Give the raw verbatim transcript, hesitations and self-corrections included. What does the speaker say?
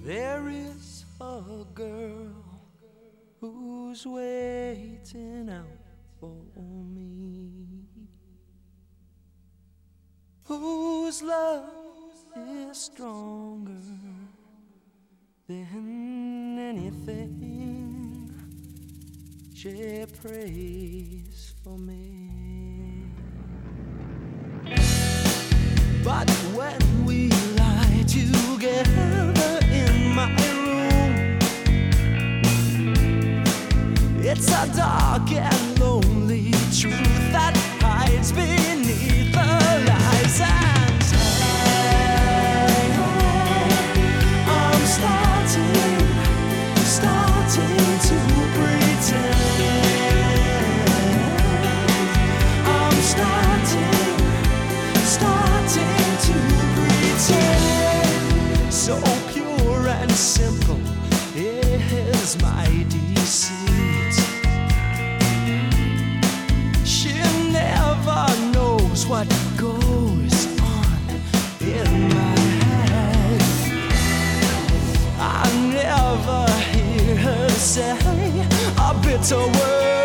There is a girl who's waiting out for me, whose love is stronger than anything. She prays for me, but when we lie together in my room, it's a dark and lonely truth that hides beneath the lies and say, I'm starting, starting to pretend. I'm starting, starting to pretend. So pure and simple is my deceit. She never knows what goes on in my head. I never hear her say a bitter word.